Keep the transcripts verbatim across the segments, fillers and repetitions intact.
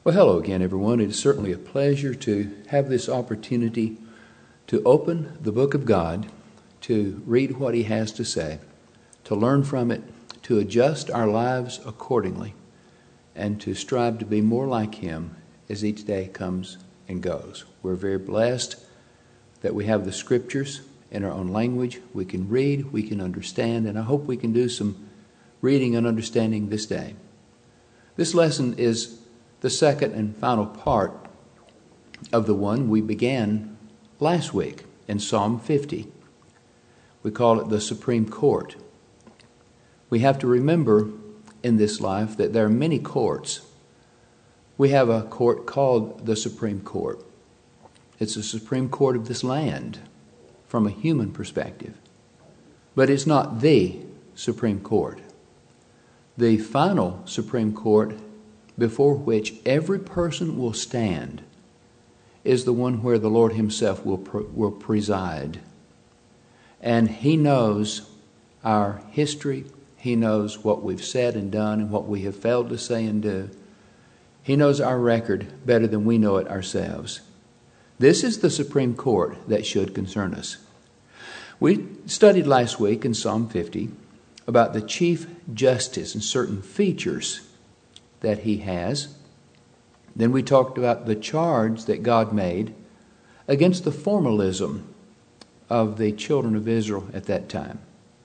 Well, hello again, everyone. It is certainly a pleasure to have this opportunity to open the book of God, to read what He has to say, to learn from it, to adjust our lives accordingly, and to strive to be more like Him as each day comes and goes. We're very blessed that we have the Scriptures in our own language. We can read, we can understand, and I hope we can do some reading and understanding this day. This lesson is the second and final part of the one we began last week in Psalm fifty. We call it the Supreme Court. We have to remember in this life that there are many courts. We have a court called the Supreme Court. It's the Supreme Court of this land from a human perspective. But it's not the Supreme Court. The final Supreme Court before which every person will stand is the one where the Lord Himself will will preside. And He knows our history. He knows what we've said and done and what we have failed to say and do. He knows our record better than we know it ourselves. This is the Supreme Court that should concern us. We studied last week in Psalm fifty about the Chief Justice and certain features that He has. Then we talked about the charge that God made against the formalism of the children of Israel at that time.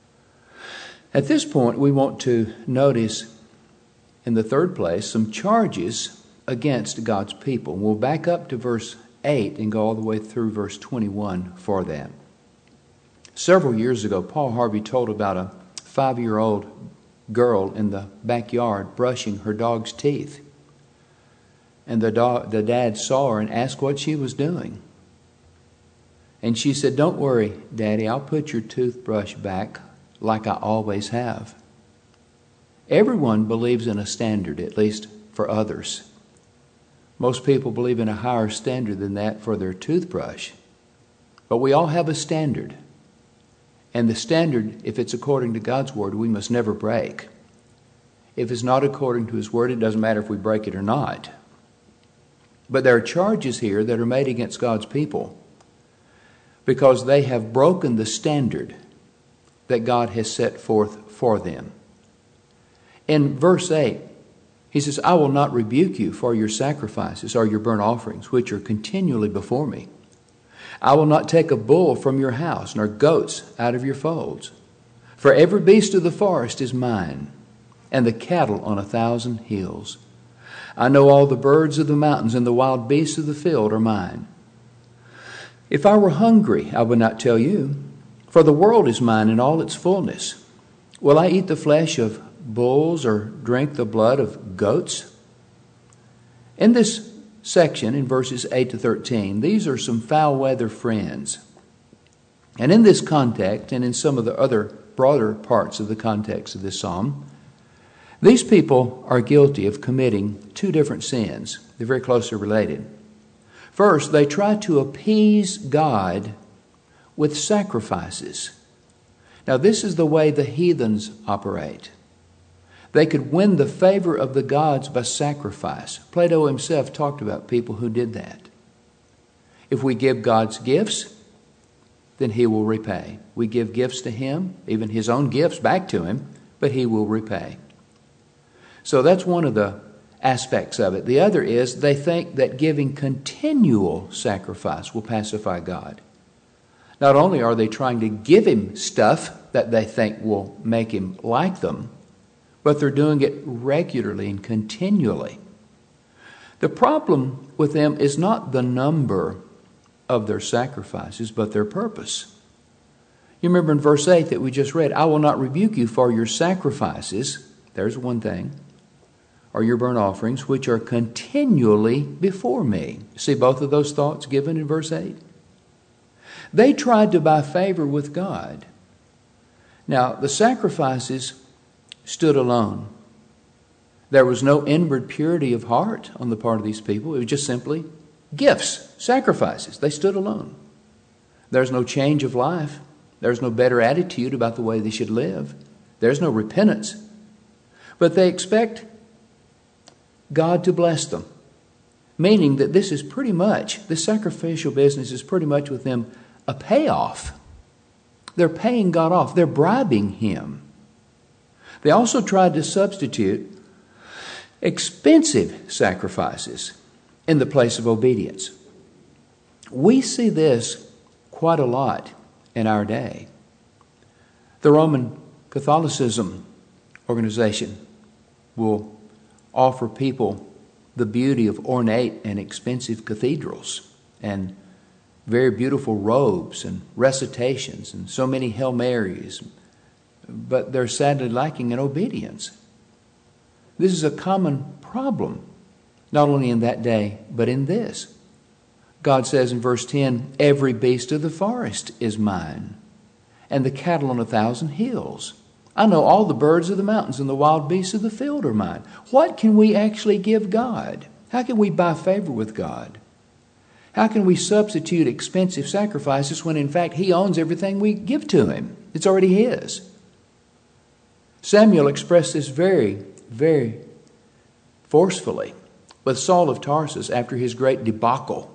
At this point, we want to notice, in the third place, some charges against God's people. We'll back up to verse eight and go all the way through verse twenty-one for that. Several years ago, Paul Harvey told about a five-year-old girl in the backyard brushing her dog's teeth. And the dog, the dad saw her and asked what she was doing. And she said, "Don't worry, Daddy, I'll put your toothbrush back like I always have." Everyone believes in a standard, at least for others. Most people believe in a higher standard than that for their toothbrush. But we all have a standard. And the standard, if it's according to God's Word, we must never break. If it's not according to His Word, it doesn't matter if we break it or not. But there are charges here that are made against God's people because they have broken the standard that God has set forth for them. In verse eight, He says, "I will not rebuke you for your sacrifices or your burnt offerings, which are continually before me. I will not take a bull from your house, nor goats out of your folds. For every beast of the forest is mine, and the cattle on a thousand hills. I know all the birds of the mountains, and the wild beasts of the field are mine. If I were hungry, I would not tell you, for the world is mine in all its fullness. Will I eat the flesh of bulls or drink the blood of goats?" In this section, in verses eight to thirteen, these are some foul-weather friends. And in this context, and in some of the other broader parts of the context of this psalm, these people are guilty of committing two different sins. They're very closely related. First, they try to appease God with sacrifices. Now, this is the way the heathens operate. They could win the favor of the gods by sacrifice. Plato himself talked about people who did that. If we give God's gifts, then He will repay. We give gifts to Him, even His own gifts back to Him, but He will repay. So that's one of the aspects of it. The other is they think that giving continual sacrifice will pacify God. Not only are they trying to give Him stuff that they think will make Him like them, but they're doing it regularly and continually. The problem with them is not the number of their sacrifices, but their purpose. You remember in verse eight that we just read, "I will not rebuke you for your sacrifices," there's one thing, "or your burnt offerings, which are continually before me." See both of those thoughts given in verse eight? They tried to buy favor with God. Now, the sacrifices stood alone. There was no inward purity of heart on the part of these people. It was just simply gifts, sacrifices. They stood alone. There's no change of life. There's no better attitude about the way they should live. There's no repentance. But they expect God to bless them. meaning that this is pretty much, this sacrificial business is pretty much with them a payoff. They're paying God off. They're bribing Him. They also tried to substitute expensive sacrifices in the place of obedience. We see this quite a lot in our day. The Roman Catholicism organization will offer people the beauty of ornate and expensive cathedrals and very beautiful robes and recitations and so many Hail Marys, but they're sadly lacking in obedience. This is a common problem, not only in that day, but in this. God says in verse ten, every beast of the forest is mine, and the cattle on a thousand hills. I know all the birds of the mountains and the wild beasts of the field are mine. What can we actually give God? How can we buy favor with God? How can we substitute expensive sacrifices when in fact He owns everything we give to Him? It's already His. Samuel expressed this very, very forcefully with Saul of Tarsus after his great debacle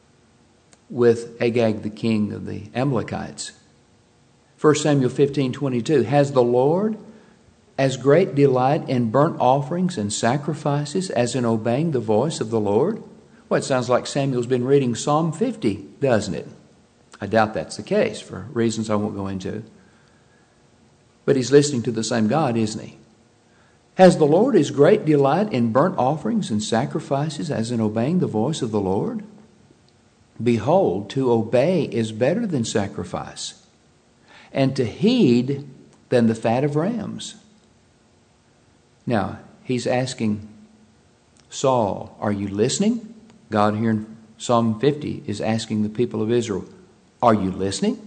with Agag, the king of the Amalekites. First Samuel fifteen twenty-two, has the Lord as great delight in burnt offerings and sacrifices as in obeying the voice of the Lord? Well, it sounds like Samuel's been reading Psalm fifty, doesn't it? I doubt that's the case for reasons I won't go into. But he's listening to the same God, isn't he? Has the Lord his great delight in burnt offerings and sacrifices as in obeying the voice of the Lord? Behold, to obey is better than sacrifice, and to heed than the fat of rams. Now, he's asking Saul, are you listening? God here in Psalm fifty is asking the people of Israel, are you listening?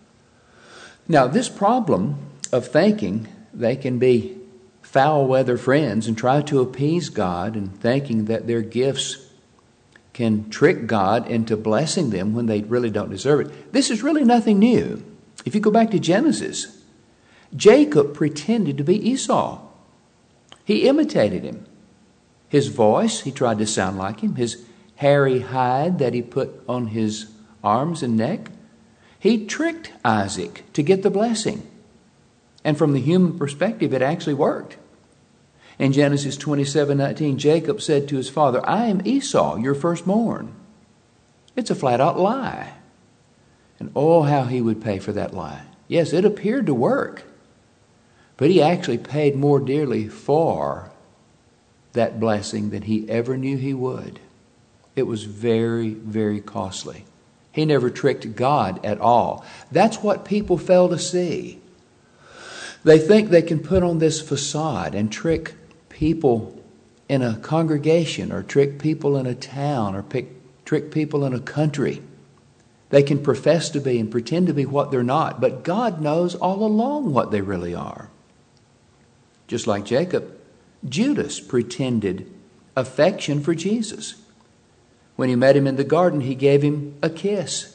Now, this problem of thinking they can be foul-weather friends and try to appease God and thinking that their gifts can trick God into blessing them when they really don't deserve it. This is really nothing new. If you go back to Genesis, Jacob pretended to be Esau. He imitated him. His voice, he tried to sound like him. His hairy hide that he put on his arms and neck, he tricked Isaac to get the blessing. And from the human perspective, it actually worked. In Genesis twenty-seven nineteen, Jacob said to his father, I am Esau, your firstborn. It's a flat-out lie. And oh, how he would pay for that lie. Yes, it appeared to work. But he actually paid more dearly for that blessing than he ever knew he would. It was very, very costly. He never tricked God at all. That's what people fail to see. They think they can put on this facade and trick people in a congregation or trick people in a town or pick, trick people in a country. They can profess to be and pretend to be what they're not, but God knows all along what they really are. Just like Jacob, Judas pretended affection for Jesus. When he met him in the garden, he gave him a kiss.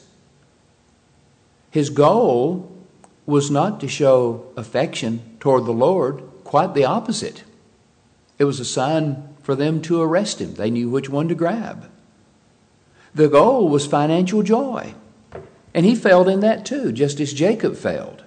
His goal was not to show affection toward the Lord, quite the opposite. It was a sign for them to arrest him. They knew which one to grab. The goal was financial joy. And he failed in that too, just as Jacob failed.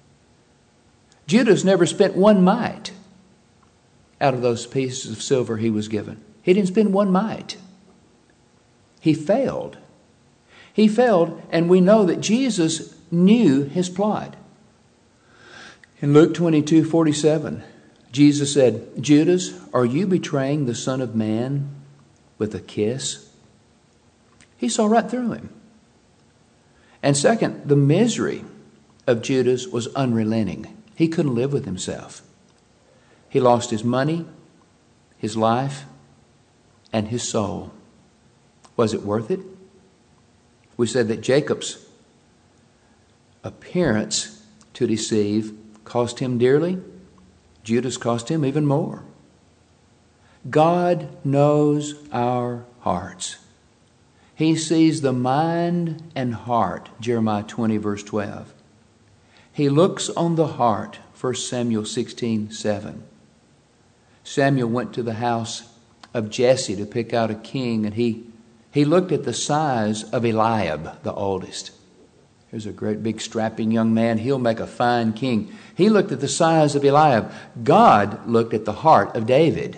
Judas never spent one mite out of those pieces of silver he was given. He didn't spend one mite. He failed. He failed, and we know that Jesus knew his plot. In Luke twenty-two forty-seven, Jesus said, Judas, are you betraying the Son of Man with a kiss? He saw right through him. And second, the misery of Judas was unrelenting. He couldn't live with himself. He lost his money, his life, and his soul. Was it worth it? We said that Jacob's appearance to deceive cost him dearly. Judas cost him even more. God knows our hearts. He sees the mind and heart, Jeremiah twenty, verse twelve. He looks on the heart, First Samuel sixteen seven. Samuel went to the house of Jesse to pick out a king, and he, he looked at the size of Eliab, the oldest. Here's a great big strapping young man. He'll make a fine king. He looked at the size of Eliab. God looked at the heart of David.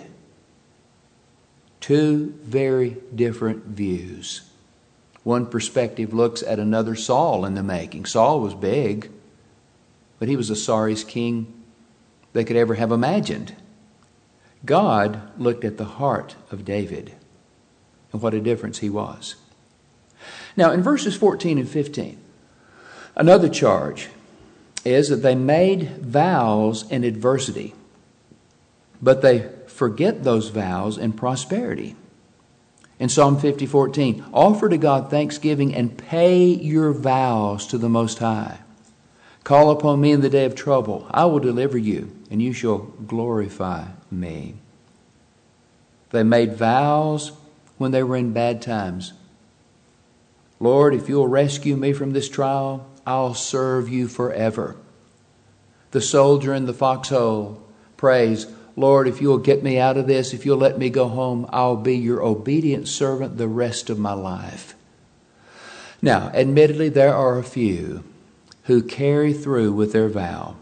Two very different views. One perspective looks at another Saul in the making. Saul was big, but he was the sorriest king they could ever have imagined. God looked at the heart of David, and what a difference he was. Now, in verses fourteen and fifteen, another charge is that they made vows in adversity, but they forget those vows in prosperity. In Psalm fifty fourteen, offer to God thanksgiving and pay your vows to the Most High. Call upon me in the day of trouble. I will deliver you, and you shall glorify me. They made vows when they were in bad times. Lord, if you'll rescue me from this trial, I'll serve you forever. The soldier in the foxhole prays, Lord, if you'll get me out of this, if you'll let me go home, I'll be your obedient servant the rest of my life. Now, admittedly, there are a few who carry through with their vow.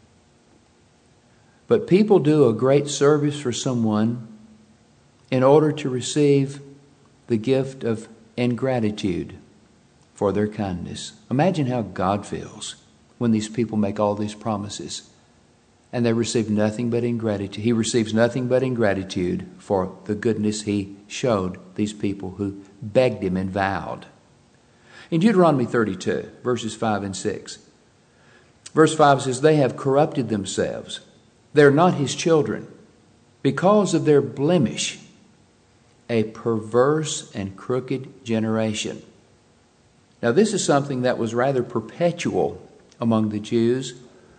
But people do a great service for someone in order to receive the gift of ingratitude for their kindness. Imagine how God feels when these people make all these promises and they receive nothing but ingratitude. He receives nothing but ingratitude for the goodness he showed these people who begged him and vowed. In Deuteronomy thirty-two, verses five and six, verse five says, they have corrupted themselves. They're not his children. Because of their blemish, a perverse and crooked generation. Now, this is something that was rather perpetual among the Jews.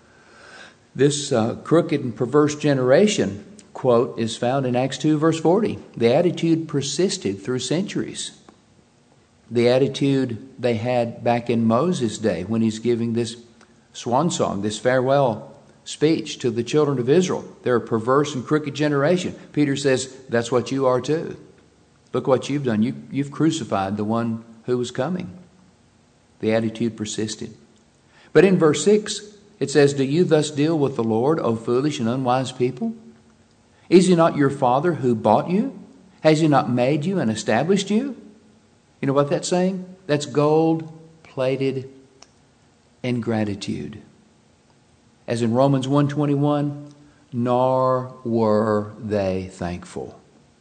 This uh, crooked and perverse generation, quote, is found in Acts two, verse forty. The attitude persisted through centuries. The attitude they had back in Moses' day when he's giving this swan song, this farewell speech to the children of Israel. They're a perverse and crooked generation. Peter says, that's what you are too. Look what you've done. You, you've crucified the one who was coming. The attitude persisted. But in verse six, it says, do you thus deal with the Lord, O foolish and unwise people? Is he not your Father who bought you? Has he not made you and established you? You know what that's saying? That's gold-plated ingratitude. As in Romans one twenty-one, nor were they thankful.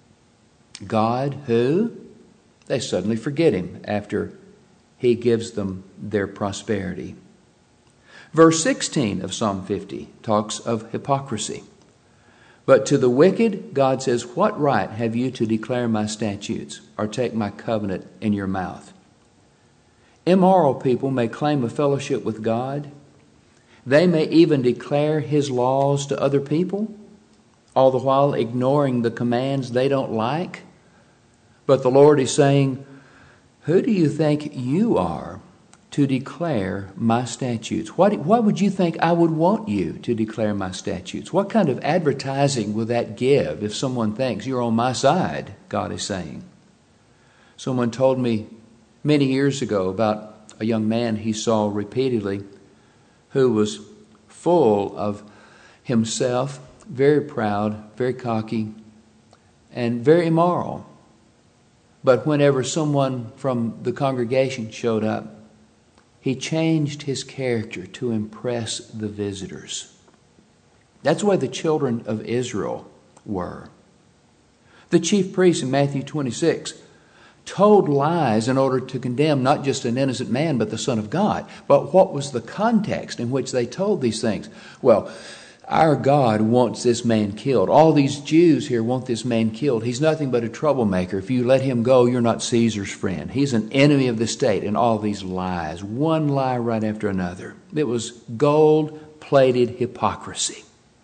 God, who? They suddenly forget him after he gives them their prosperity. Verse sixteen of Psalm fifty talks of hypocrisy. But to the wicked, God says, what right have you to declare my statutes or take my covenant in your mouth? Immoral people may claim a fellowship with God. They may even declare his laws to other people, all the while ignoring the commands they don't like. But the Lord is saying, who do you think you are to declare my statutes? Why, why would you think I would want you to declare my statutes? What kind of advertising will that give if someone thinks you're on my side, God is saying? Someone told me many years ago about a young man he saw repeatedly who was full of himself, very proud, very cocky, and very immoral. But whenever someone from the congregation showed up, he changed his character to impress the visitors. That's why the children of Israel were. The chief priest in Matthew twenty-six told lies in order to condemn not just an innocent man, but the Son of God. But what was the context in which they told these things? Well, our God wants this man killed. All these Jews here want this man killed. He's nothing but a troublemaker. If you let him go, you're not Caesar's friend. He's an enemy of the state. And all these lies, one lie right after another. It was gold-plated hypocrisy.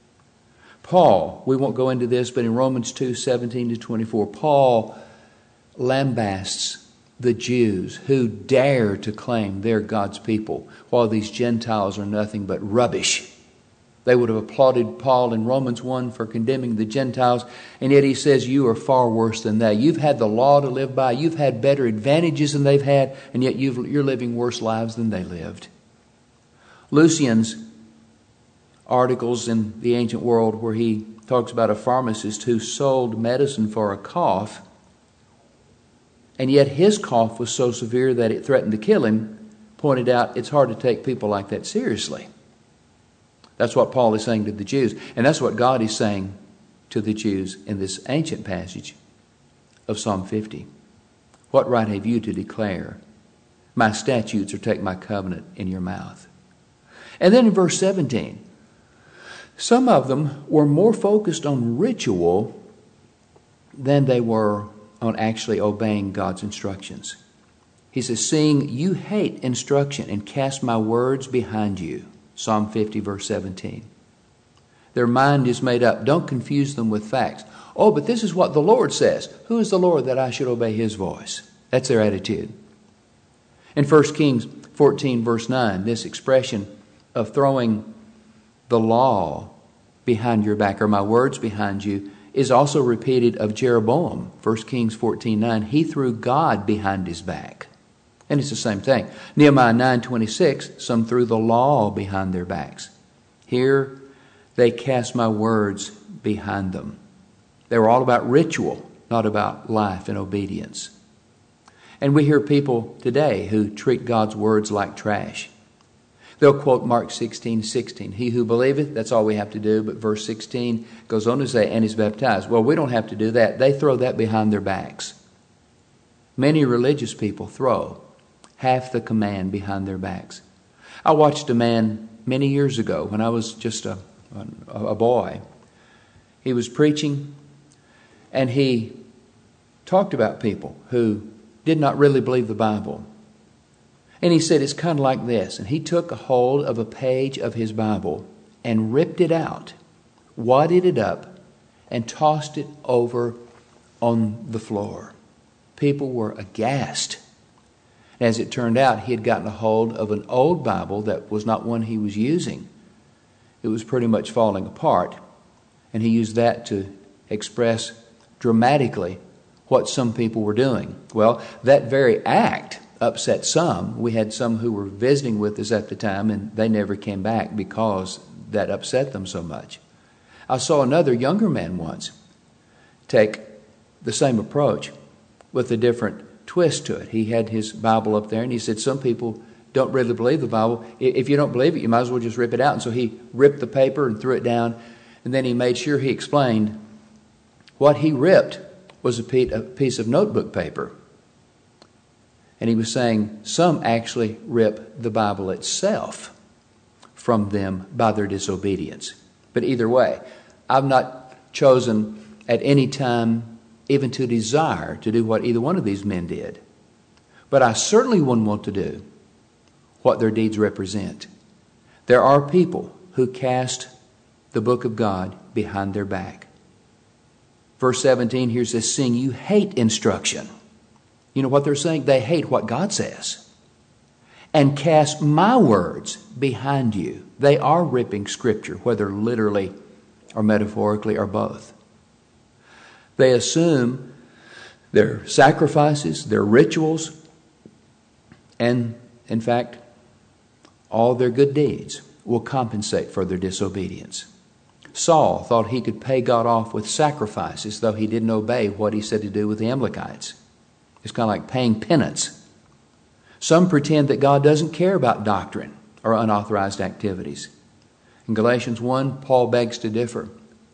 Paul, we won't go into this, but in Romans two, seventeen to twenty-four, Paul lambasts the Jews who dare to claim they're God's people, while these Gentiles are nothing but rubbish. They would have applauded Paul in Romans one for condemning the Gentiles, and yet he says, you are far worse than they. You've had the law to live by. You've had better advantages than they've had, and yet you've, you're living worse lives than they lived. Lucian's articles in the ancient world where he talks about a pharmacist who sold medicine for a cough, and yet his cough was so severe that it threatened to kill him, pointed out it's hard to take people like that seriously. That's what Paul is saying to the Jews, and that's what God is saying to the Jews in this ancient passage of Psalm fifty. What right have you to declare my statutes or take my covenant in your mouth? And then in verse seventeen, some of them were more focused on ritual than they were on actually obeying God's instructions. He says, seeing you hate instruction and cast my words behind you. Psalm fifty, verse seventeen. Their mind is made up. Don't confuse them with facts. Oh, but this is what the Lord says. Who is the Lord that I should obey his voice? That's their attitude. In First Kings fourteen, verse nine, this expression of throwing the law behind your back, or my words behind you, is also repeated of Jeroboam. First Kings fourteen, nine. He threw God behind his back. And it's the same thing. Nehemiah nine twenty-six, some threw the law behind their backs. Here, they cast my words behind them. They were all about ritual, not about life and obedience. And we hear people today who treat God's words like trash. They'll quote Mark sixteen sixteen. He who believeth, that's all we have to do. But verse sixteen goes on to say, and is baptized. Well, we don't have to do that. They throw that behind their backs. Many religious people throw half the command behind their backs. I watched a man many years ago when I was just a, a, a boy. He was preaching, and he talked about people who did not really believe the Bible. And he said, it's kind of like this. And he took a hold of a page of his Bible and ripped it out, wadded it up, and tossed it over on the floor. People were aghast. As it turned out, he had gotten a hold of an old Bible that was not one he was using. It was pretty much falling apart. And he used that to express dramatically what some people were doing. Well, that very act upset some. We had some who were visiting with us at the time, and they never came back because that upset them so much. I saw another younger man once take the same approach with a different twist to it. He had his Bible up there, and he said, some people don't really believe the Bible. If you don't believe it, you might as well just rip it out. And so he ripped the paper and threw it down, and then he made sure he explained what he ripped was a piece of notebook paper. And he was saying some actually rip the Bible itself from them by their disobedience. But either way, I've not chosen at any time even to desire to do what either one of these men did. But I certainly wouldn't want to do what their deeds represent. There are people who cast the book of God behind their back. Verse seventeen here says, seeing you hate instruction. You know what they're saying? They hate what God says. And cast my words behind you. They are ripping Scripture, whether literally or metaphorically or both. They assume their sacrifices, their rituals, and in fact, all their good deeds will compensate for their disobedience. Saul thought he could pay God off with sacrifices, though he didn't obey what he said to do with the Amalekites. It's kind of like paying penance. Some pretend that God doesn't care about doctrine or unauthorized activities. In Galatians one, Paul begs to differ.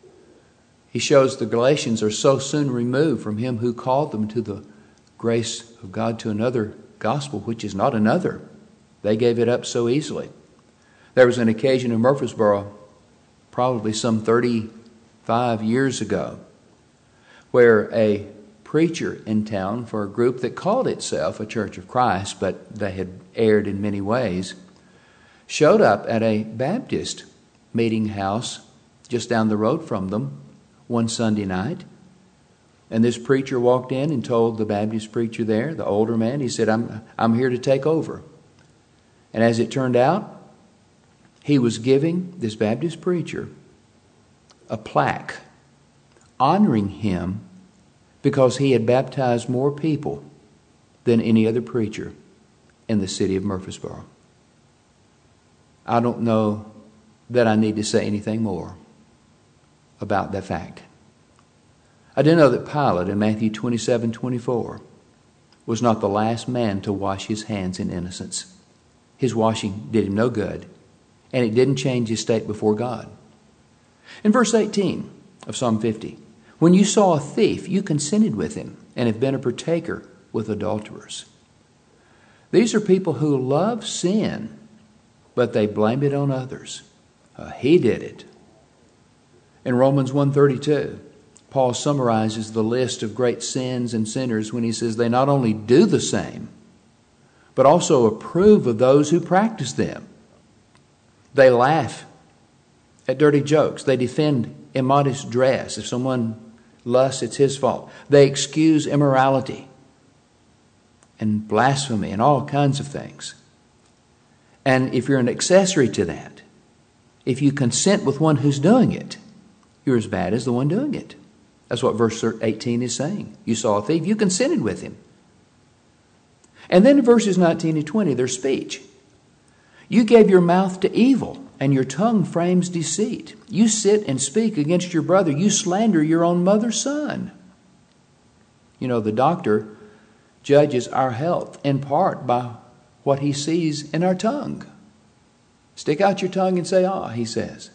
He shows the Galatians are so soon removed from him who called them to the grace of God to another gospel, which is not another. They gave it up so easily. There was an occasion in Murfreesboro, probably some thirty-five years ago, where a preacher in town for a group that called itself a Church of Christ, but they had erred in many ways, showed up at a Baptist meeting house just down the road from them one Sunday night. And this preacher walked in and told the Baptist preacher there, the older man, he said, I'm, I'm here to take over. And as it turned out, he was giving this Baptist preacher a plaque honoring him because he had baptized more people than any other preacher in the city of Murfreesboro. I don't know that I need to say anything more about that fact. I do know that Pilate in Matthew twenty-seven twenty-four was not the last man to wash his hands in innocence. His washing did him no good, and it didn't change his state before God. In verse eighteen of Psalm fifty, when you saw a thief, you consented with him and have been a partaker with adulterers. These are people who love sin, but they blame it on others. Uh, he did it. In Romans one thirty-two, Paul summarizes the list of great sins and sinners when he says they not only do the same, but also approve of those who practice them. They laugh at dirty jokes. They defend immodest dress. If someone lusts, it's his fault. They excuse immorality and blasphemy and all kinds of things. And if you're an accessory to that, if you consent with one who's doing it, you're as bad as the one doing it. That's what verse eighteen is saying. You saw a thief, you consented with him. And then in verses nineteen and twenty, there's speech. You gave your mouth to evil, and your tongue frames deceit. You sit and speak against your brother. You slander your own mother's son. You know, the doctor judges our health in part by what he sees in our tongue. Stick out your tongue and say, ah, he says.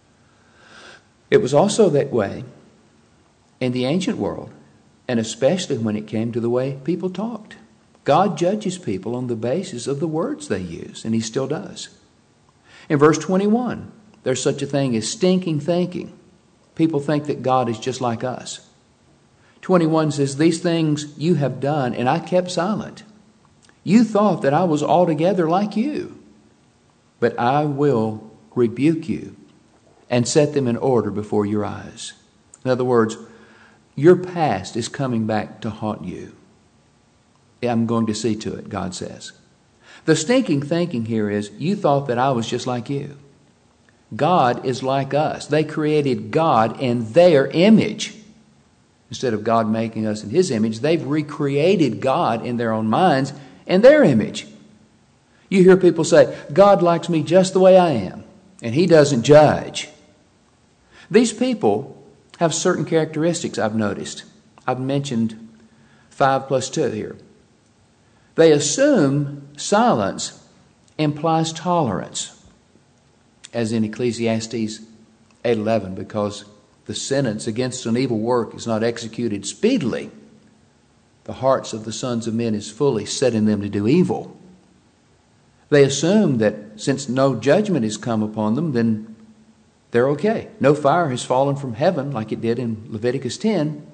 It was also that way in the ancient world, and especially when it came to the way people talked. God judges people on the basis of the words they use, and he still does. In verse twenty-one, there's such a thing as stinking thinking. People think that God is just like us. twenty-one says, these things you have done, and I kept silent. You thought that I was altogether like you, but I will rebuke you and set them in order before your eyes. In other words, your past is coming back to haunt you. I'm going to see to it, God says. The stinking thinking here is, you thought that I was just like you. God is like us. They created God in their image. Instead of God making us in his image, they've recreated God in their own minds in their image. You hear people say, God likes me just the way I am, and he doesn't judge. These people have certain characteristics I've noticed. I've mentioned five plus two here. They assume silence implies tolerance, as in Ecclesiastes eight eleven, because the sentence against an evil work is not executed speedily. The hearts of the sons of men is fully set in them to do evil. They assume that since no judgment has come upon them, then they're okay. No fire has fallen from heaven like it did in Leviticus ten.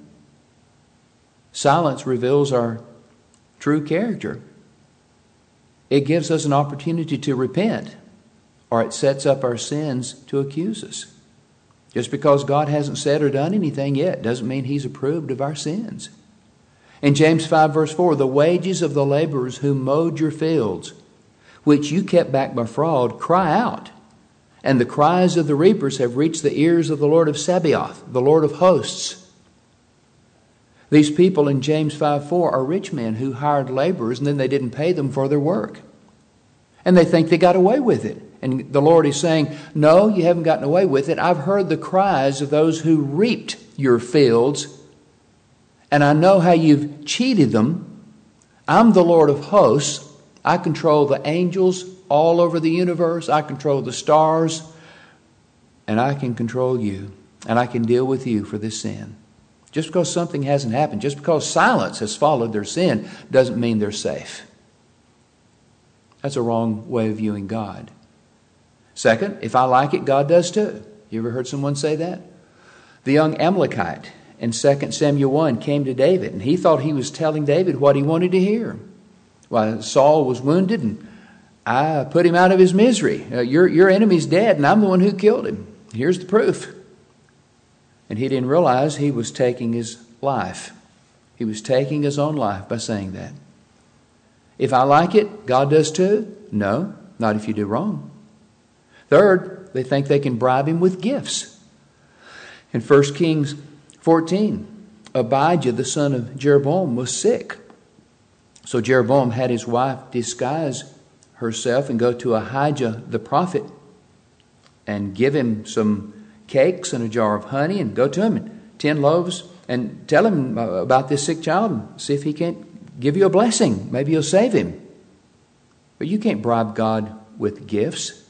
Silence reveals our true character. It gives us an opportunity to repent, or it sets up our sins to accuse us. Just because God hasn't said or done anything yet doesn't mean he's approved of our sins. In James five verse four, the wages of the laborers who mowed your fields, which you kept back by fraud, cry out. And the cries of the reapers have reached the ears of the Lord of Sabaoth, the Lord of hosts. These people in James five four are rich men who hired laborers and then they didn't pay them for their work. And they think they got away with it. And the Lord is saying, no, you haven't gotten away with it. I've heard the cries of those who reaped your fields, and I know how you've cheated them. I'm the Lord of hosts. I control the angels all over the universe. I control the stars, and I can control you, and I can deal with you for this sin. Just because something hasn't happened, just because silence has followed their sin, doesn't mean they're safe. That's a wrong way of viewing God. Second, if I like it, God does too. You ever heard someone say that? The young Amalekite in Second Samuel one came to David, and he thought he was telling David what he wanted to hear. While Saul was wounded, and I put him out of his misery. Uh, your, your enemy's dead, and I'm the one who killed him. Here's the proof. And he didn't realize he was taking his life. He was taking his own life by saying that. If I like it, God does too? No, not if you do wrong. Third, they think they can bribe him with gifts. In First Kings fourteen, Abijah, the son of Jeroboam, was sick. So Jeroboam had his wife disguise herself and go to Ahijah the prophet and give him some cakes and a jar of honey and go to him and ten loaves and tell him about this sick child and see if he can't give you a blessing. Maybe you'll save him. But you can't bribe God with gifts.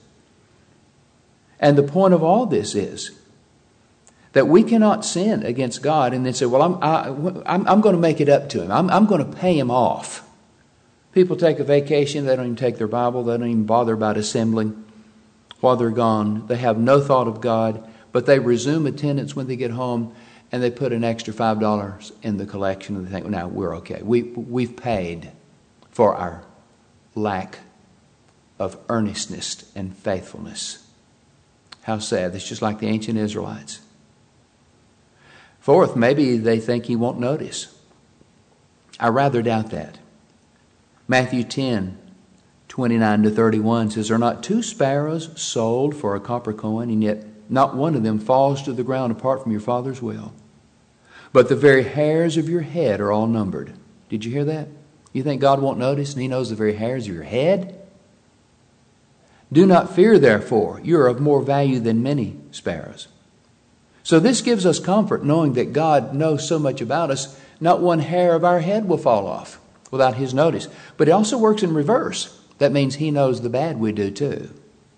And the point of all this is that we cannot sin against God and then say, well, I'm, I, I'm, I'm going to make it up to him. I'm, I'm going to pay him off. People take a vacation. They don't even take their Bible. They don't even bother about assembling while they're gone. They have no thought of God, but they resume attendance when they get home, and they put an extra five dollars in the collection, and they think, well, now we're okay. We, we've paid for our lack of earnestness and faithfulness. How sad. It's just like the ancient Israelites. Fourth, maybe they think he won't notice. I rather doubt that. Matthew ten, twenty-nine to thirty-one says, are not two sparrows sold for a copper coin, and yet not one of them falls to the ground apart from your Father's will? But the very hairs of your head are all numbered. Did you hear that? You think God won't notice, and he knows the very hairs of your head? Do not fear, therefore. You are of more value than many sparrows. So this gives us comfort, knowing that God knows so much about us, not one hair of our head will fall off without his notice. But it also works in reverse. That means he knows the bad we do too.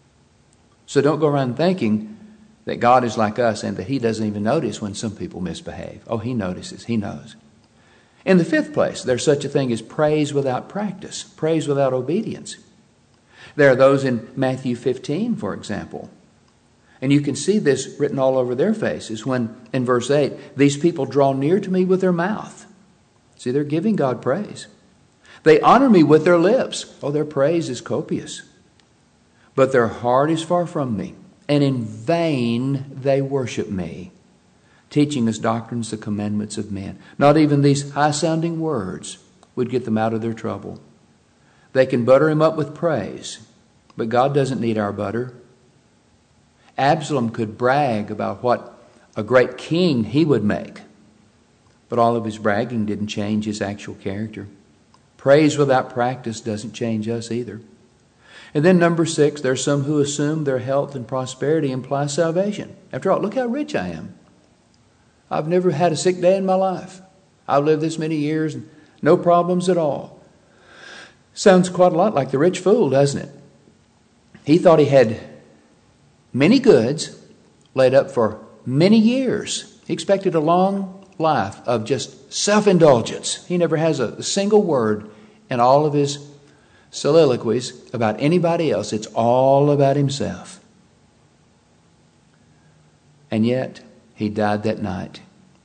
So don't go around thinking that God is like us and that he doesn't even notice when some people misbehave. Oh, he notices. He knows. In the fifth place, there's such a thing as praise without practice, praise without obedience. There are those in Matthew fifteen, for example. And you can see this written all over their faces when, in verse eight, these people draw near to me with their mouth. See, they're giving God praise. They honor me with their lips. Oh, their praise is copious. But their heart is far from me, and in vain they worship me, teaching as doctrines the commandments of men. Not even these high-sounding words would get them out of their trouble. They can butter him up with praise, but God doesn't need our butter. Absalom could brag about what a great king he would make, but all of his bragging didn't change his actual character. Praise without practice doesn't change us either. And then number six, there's some who assume their health and prosperity imply salvation. After all, look how rich I am. I've never had a sick day in my life. I've lived this many years, and no problems at all. Sounds quite a lot like the rich fool, doesn't it? He thought he had many goods laid up for many years. He expected a long life of just self-indulgence. He never has a single word in all of his soliloquies about anybody else. It's all about himself. And yet, he died that night.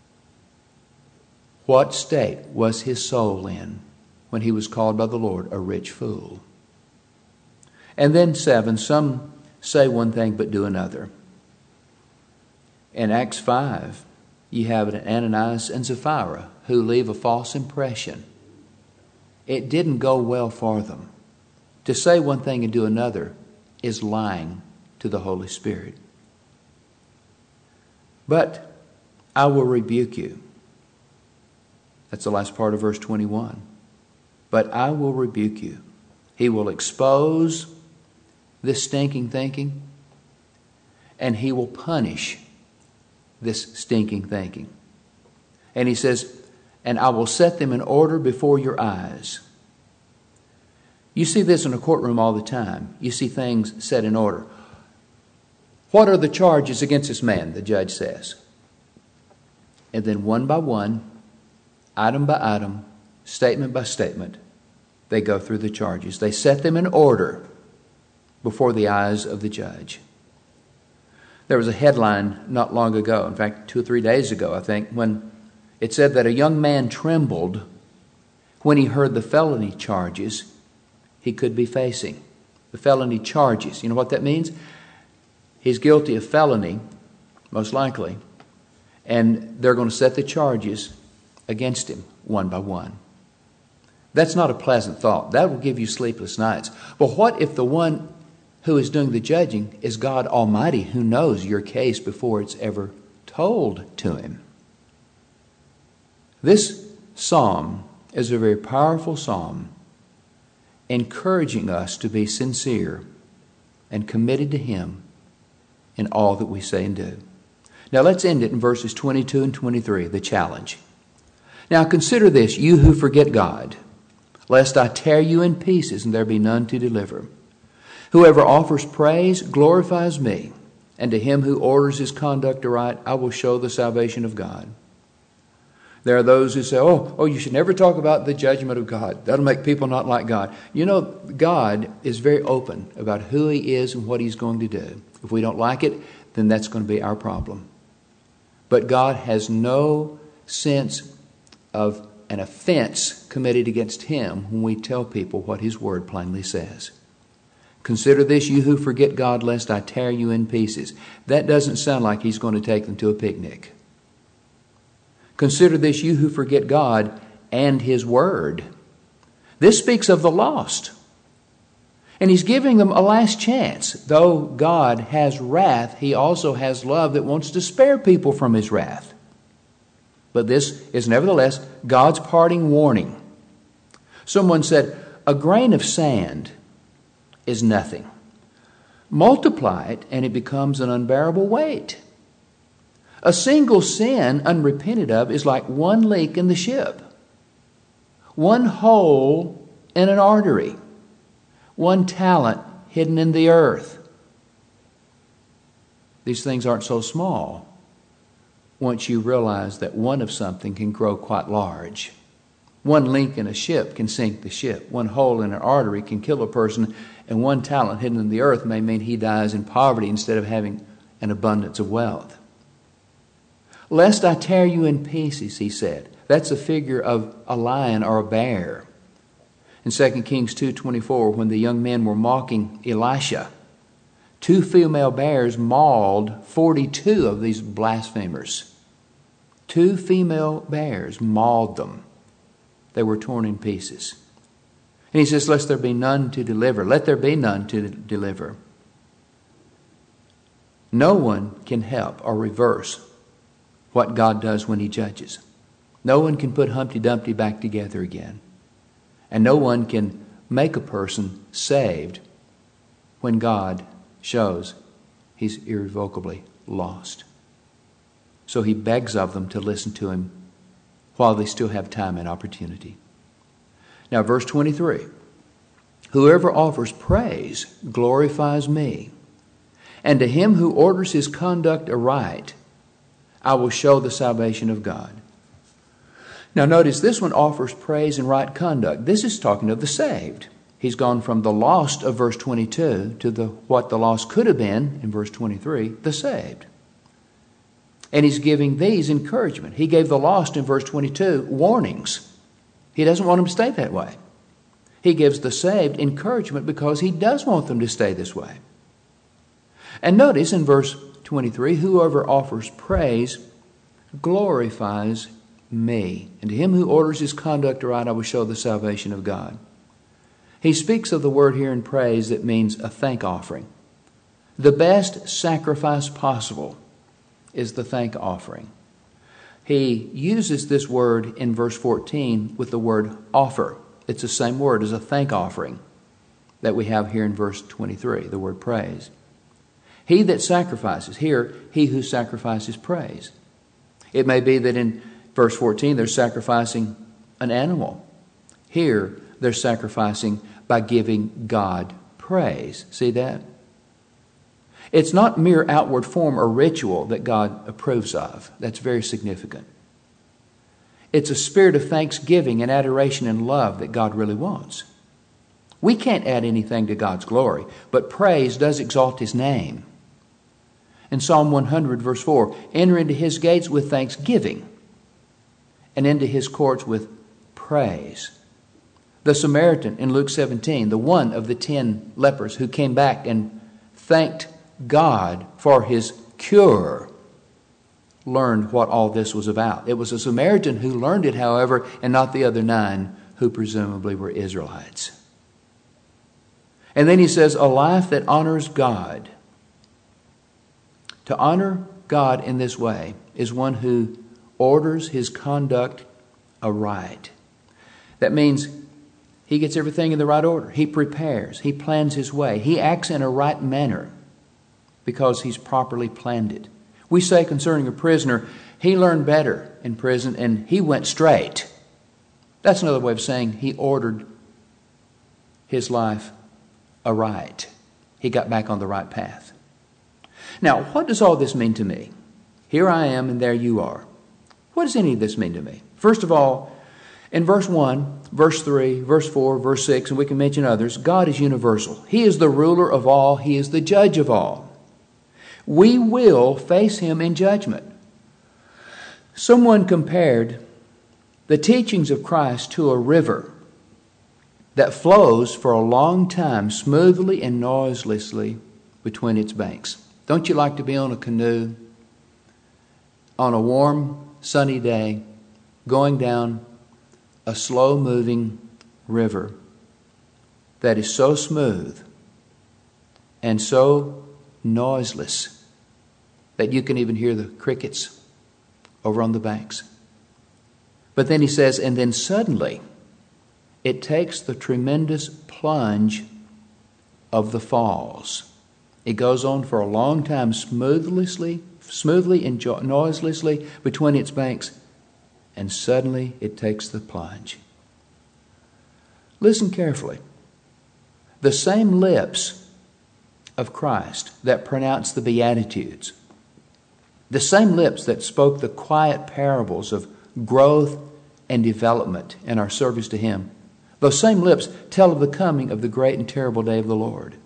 What state was his soul in when he was called by the Lord a rich fool? And then seven, some say one thing but do another. In Acts five, you have Ananias and Sapphira who leave a false impression. It didn't go well for them. To say one thing and do another is lying to the Holy Spirit. But I will rebuke you. That's the last part of verse twenty-one. But I will rebuke you. He will expose this stinking thinking, and he will punish this stinking thinking. And he says, and I will set them in order before your eyes. You see this in a courtroom all the time. You see things set in order. What are the charges against this man? The judge says. And then one by one, item by item, statement by statement, they go through the charges. They set them in order before the eyes of the judge. There was a headline not long ago, in fact, two or three days ago, I think, when it said that a young man trembled when he heard the felony charges he could be facing. The felony charges. You know what that means? He's guilty of felony, most likely, and they're going to set the charges against him one by one. That's not a pleasant thought. That will give you sleepless nights. But what if the one who is doing the judging is God Almighty, who knows your case before it's ever told to him. This psalm is a very powerful psalm, encouraging us to be sincere and committed to him in all that we say and do. Now let's end it in verses twenty-two and twenty-three, the challenge. Now consider this, you who forget God, lest I tear you in pieces and there be none to deliver. Whoever offers praise glorifies me, and to him who orders his conduct aright, I will show the salvation of God. There are those who say, oh, oh, you should never talk about the judgment of God. That'll make people not like God. You know, God is very open about who he is and what he's going to do. If we don't like it, then that's going to be our problem. But God has no sense of an offense committed against him when we tell people what his word plainly says. Consider this, you who forget God, lest I tear you in pieces. That doesn't sound like he's going to take them to a picnic. Consider this, you who forget God and his word. This speaks of the lost. And he's giving them a last chance. Though God has wrath, he also has love that wants to spare people from his wrath. But this is nevertheless God's parting warning. Someone said, a grain of sand is nothing. Multiply it and it becomes an unbearable weight. A single sin unrepented of is like one leak in the ship, one hole in an artery, one talent hidden in the earth. These things aren't so small once you realize that one of something can grow quite large. One link in a ship can sink the ship. One hole in an artery can kill a person, and one talent hidden in the earth may mean he dies in poverty instead of having an abundance of wealth. Lest I tear you in pieces, he said. That's a figure of a lion or a bear. In Second Kings two twenty-four, when the young men were mocking Elisha, two female bears mauled forty-two of these blasphemers. Two female bears mauled them. They were torn in pieces. And he says, lest there be none to deliver. Let there be none to deliver. No one can help or reverse what God does when he judges. No one can put Humpty Dumpty back together again. And no one can make a person saved when God shows he's irrevocably lost. So he begs of them to listen to him while they still have time and opportunity. Now, verse twenty-three. Whoever offers praise glorifies me, and to him who orders his conduct aright, I will show the salvation of God. Now notice this one offers praise and right conduct. This is talking of the saved. He's gone from the lost of verse twenty-two to the what the lost could have been in verse twenty-three, the saved. And he's giving these encouragement. He gave the lost in verse twenty-two warnings. He doesn't want them to stay that way. He gives the saved encouragement because he does want them to stay this way. And notice in verse twenty-three, whoever offers praise glorifies me. And to him who orders his conduct aright, I will show the salvation of God. He speaks of the word here in praise that means a thank offering. The best sacrifice possible is the thank offering. He uses this word in verse fourteen with the word offer. It's the same word as a thank offering that we have here in verse twenty-three, the word praise. He that sacrifices, here, he who sacrifices praise. It may be that in verse fourteen they're sacrificing an animal. Here they're sacrificing by giving God praise. See that? It's not mere outward form or ritual that God approves of. That's very significant. It's a spirit of thanksgiving and adoration and love that God really wants. We can't add anything to God's glory, but praise does exalt his name. In Psalm one hundred, verse four, enter into his gates with thanksgiving and into his courts with praise. The Samaritan in Luke seventeen, the one of the ten lepers who came back and thanked God for his cure, learned what all this was about. It was a Samaritan who learned it, however, and not the other nine who presumably were Israelites. And then he says, a life that honors God. To honor God in this way is one who orders his conduct aright. That means he gets everything in the right order. He prepares. He plans his way. He acts in a right manner because he's properly planned it. We say concerning a prisoner, he learned better in prison and he went straight. That's another way of saying he ordered his life aright. He got back on the right path. Now, what does all this mean to me? Here I am and there you are. What does any of this mean to me? First of all, in verse one, verse three, verse four, verse six, and we can mention others, God is universal. He is the ruler of all. He is the judge of all. We will face him in judgment. Someone compared the teachings of Christ to a river that flows for a long time smoothly and noiselessly between its banks. Don't you like to be on a canoe on a warm, sunny day, going down a slow-moving river that is so smooth and so noiseless that you can even hear the crickets over on the banks? But then he says, and then suddenly it takes the tremendous plunge of the falls. It goes on for a long time smoothly, smoothly and noiselessly between its banks, and suddenly it takes the plunge. Listen carefully. The same lips of Christ that pronounced the Beatitudes, the same lips that spoke the quiet parables of growth and development in our service to him, those same lips tell of the coming of the great and terrible day of the Lord.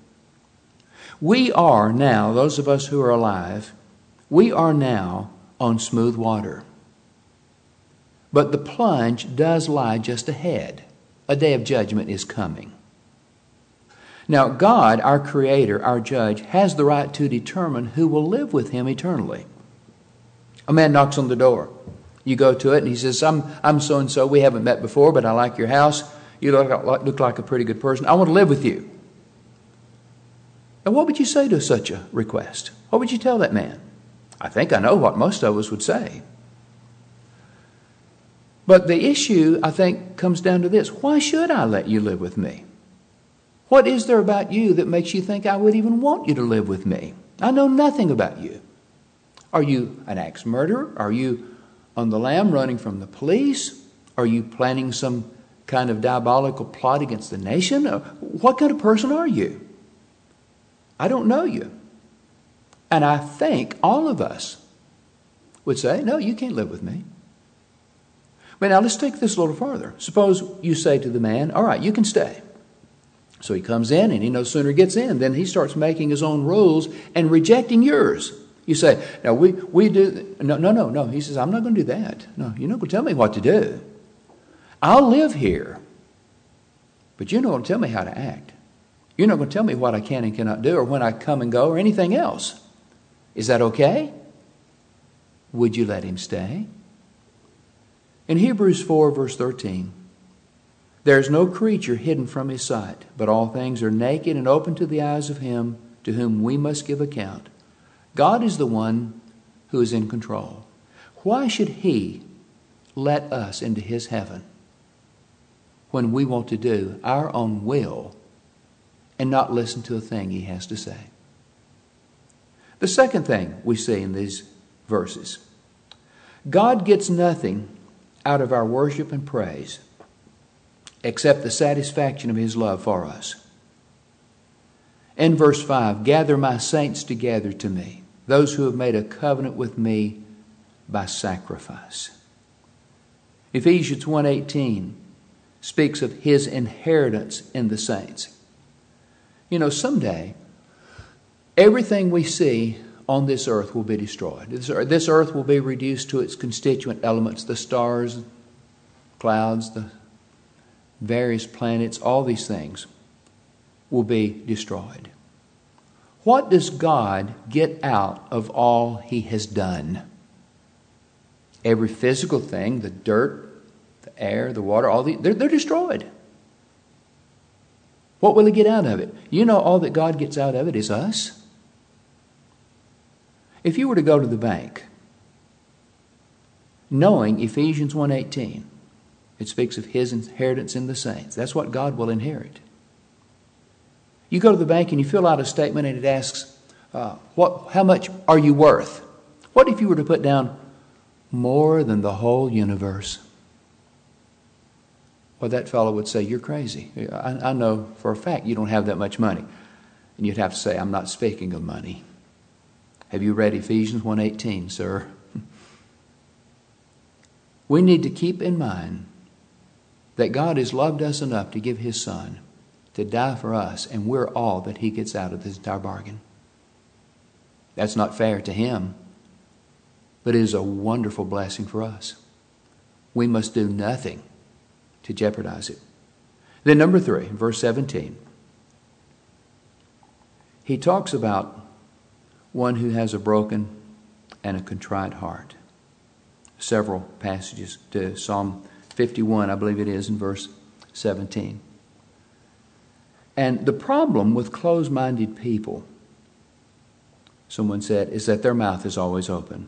We are now, those of us who are alive, we are now on smooth water. But the plunge does lie just ahead. A day of judgment is coming. Now, God, our Creator, our Judge, has the right to determine who will live with him eternally. A man knocks on the door. You go to it and he says, I'm, I'm so-and-so. We haven't met before, but I like your house. You look like, look like a pretty good person. I want to live with you. Now, what would you say to such a request? What would you tell that man? I think I know what most of us would say. But the issue, I think, comes down to this. Why should I let you live with me? What is there about you that makes you think I would even want you to live with me? I know nothing about you. Are you an axe murderer? Are you on the lam running from the police? Are you planning some kind of diabolical plot against the nation? What kind of person are you? I don't know you. And I think all of us would say, no, you can't live with me. But now let's take this a little farther. Suppose you say to the man, all right, you can stay. So he comes in and he no sooner gets in, then he starts making his own rules and rejecting yours. You say, now we, we do, no, no, no, no. He says, I'm not going to do that. No, you're not going to tell me what to do. I'll live here, but you're not going to tell me how to act. You're not going to tell me what I can and cannot do or when I come and go or anything else. Is that okay? Would you let him stay? In Hebrews four, verse thirteen, there is no creature hidden from his sight, but all things are naked and open to the eyes of him to whom we must give account. God is the one who is in control. Why should he let us into his heaven when we want to do our own will and not listen to a thing he has to say? The second thing we see in these verses, God gets nothing out of our worship and praise except the satisfaction of his love for us. In verse five, gather my saints together to me, those who have made a covenant with me by sacrifice. Ephesians one eighteen speaks of his inheritance in the saints. You know, someday, everything we see on this earth will be destroyed. This earth will be reduced to its constituent elements, the stars, clouds, the various planets, all these things will be destroyed. What does God get out of all he has done? Every physical thing, the dirt, the air, the water, all the, they're, they're destroyed. What will he get out of it? You know, all that God gets out of it is us. If you were to go to the bank, knowing Ephesians one eighteen, it speaks of his inheritance in the saints. That's what God will inherit. You go to the bank and you fill out a statement and it asks, uh, what, how much are you worth? What if you were to put down more than the whole universe? Well, that fellow would say, you're crazy. I, I know for a fact you don't have that much money. And you'd have to say, I'm not speaking of money. Have you read Ephesians one eighteen, sir? We need to keep in mind that God has loved us enough to give his Son to die for us, and we're all that he gets out of this entire bargain. That's not fair to him, but it is a wonderful blessing for us. We must do nothing to jeopardize it. Then number three, verse seventeen. He talks about one who has a broken and a contrite heart. Several passages to Psalm fifty-one, I believe it is, in verse seventeen. And the problem with closed-minded people, someone said, is that their mouth is always open.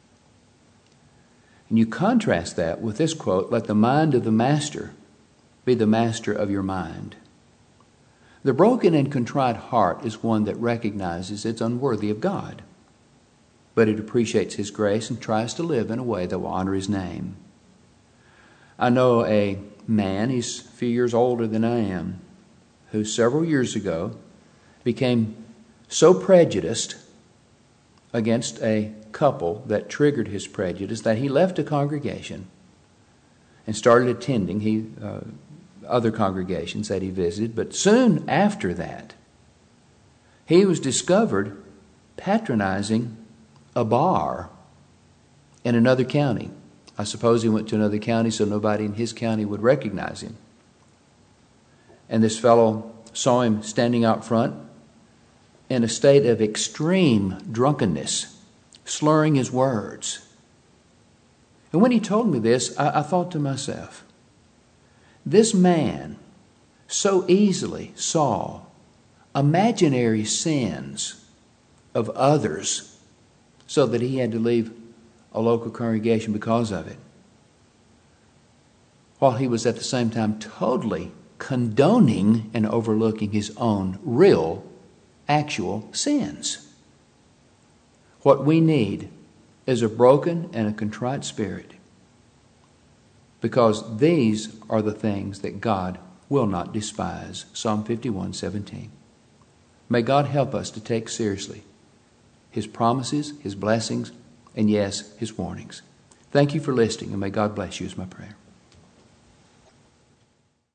And you contrast that with this quote, let the mind of the master be the master of your mind. The broken and contrite heart is one that recognizes it's unworthy of God, but it appreciates his grace and tries to live in a way that will honor his name. I know a man, he's a few years older than I am, who several years ago became so prejudiced against a couple that triggered his prejudice that he left a congregation and started attending he uh, other congregations that he visited. But soon after that, he was discovered patronizing a bar in another county. I suppose he went to another county so nobody in his county would recognize him. And this fellow saw him standing out front in a state of extreme drunkenness, slurring his words. And when he told me this, I, I thought to myself, this man so easily saw imaginary sins of others so that he had to leave a local congregation because of it, while he was at the same time totally condoning and overlooking his own real, actual sins. What we need is a broken and a contrite spirit, because these are the things that God will not despise. Psalm fifty-one seventeen. May God help us to take seriously his promises, his blessings, and yes, his warnings. Thank you for listening, and may God bless you is my prayer.